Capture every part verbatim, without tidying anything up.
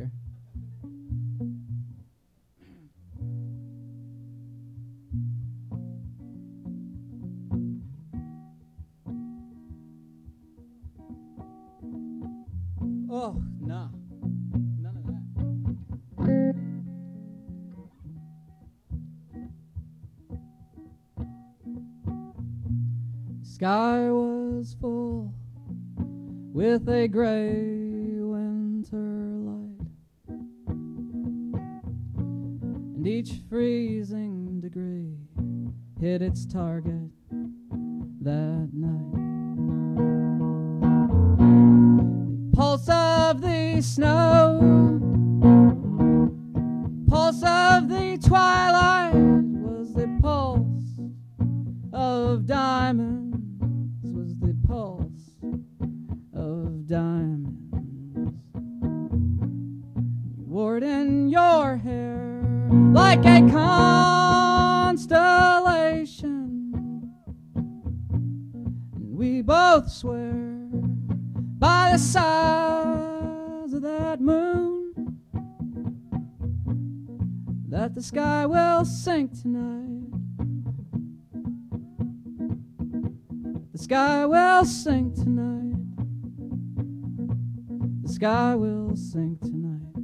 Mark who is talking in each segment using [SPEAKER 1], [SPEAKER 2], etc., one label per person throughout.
[SPEAKER 1] here. Oh, nah. None of that. Sky was full with a gray winter light, and each freezing degree hit its target that night. The pulse of the snow, pulse of the twilight, was the pulse of diamonds, was the pulse of diamonds. You wore it in your hair like a constellation, and we both swear by the size of that moon that the sky will sink tonight. The sky will sink tonight. The sky will sink tonight.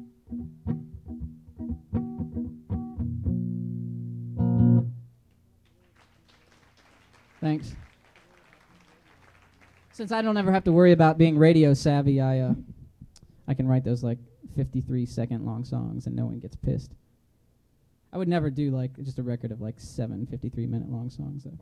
[SPEAKER 1] Thanks. Since I don't ever have to worry about being radio savvy, I uh, I can write those like fifty-three second long songs and no one gets pissed. I would never do like just a record of like seven fifty-three minute long songs though.